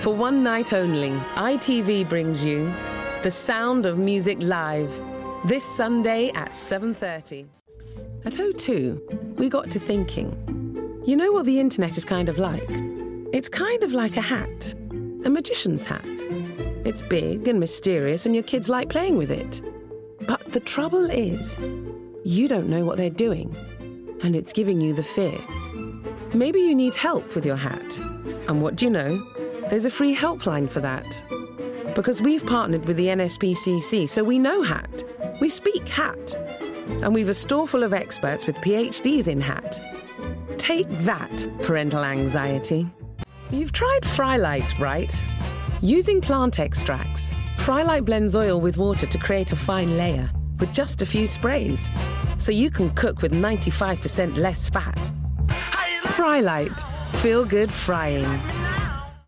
For one night only, ITV brings you The Sound of Music Live, this Sunday at 7:30. At O2, we got to thinking, you know what the internet is kind of like? It's kind of like a hat, a magician's hat. It's big and mysterious and your kids like playing with it. But the trouble is, you don't know what they're doing, and it's giving you the fear. Maybe you need help with your hat. And what do you know? There's a free helpline for that. Because we've partnered with the NSPCC, so we know hat. We speak hat. And we've a store full of experts with PhDs in hat. Take that, parental anxiety. You've tried Frylight, right? Using plant extracts, Frylight blends oil with water to create a fine layer with just a few sprays. So you can cook with 95% less fat. Frylight. Feel good frying.